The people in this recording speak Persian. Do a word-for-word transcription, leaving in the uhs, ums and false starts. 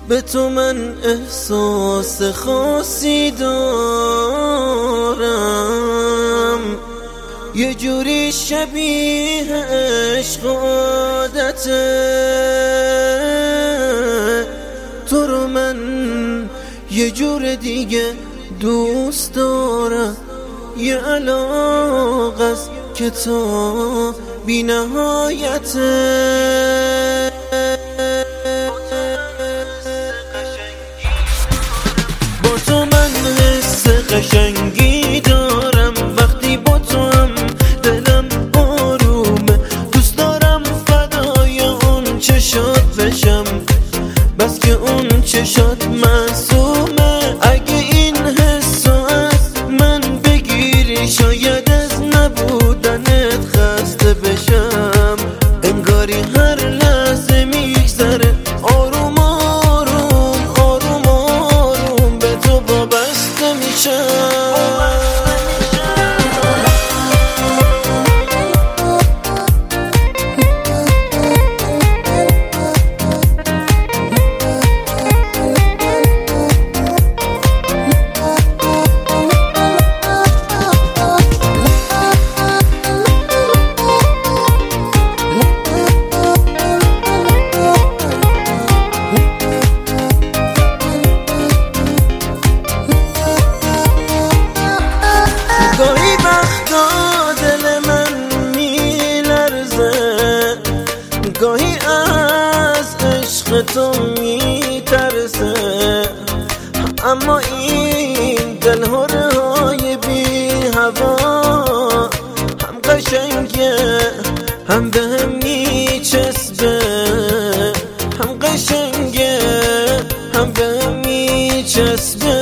به تو من احساس خاصی دارم، یه جوری شبیه عشق و عادته. تو رو من یه جور دیگه دوست دارم، یه علاقه است که تا بی نهایته. با تو من حس قشنگی دارم، وقتی با تو هم دلم آرومه. دوست دارم فدای اون چشات بشم، بس که اون چشات معصومه. اگه این حسو از من بگیری شاید از نبودنت خسته بشم. انگاری هر لحظه میگذره آروم آروم آروم آروم به تو وابسته میشم. گاهی وقتا دل من میلرزه، گاهی از عشق تو میترسه، اما این دل هرهای بی هوا هم قشنگه هم به هم میچسبه، هم قشنگه هم به هم میچسبه.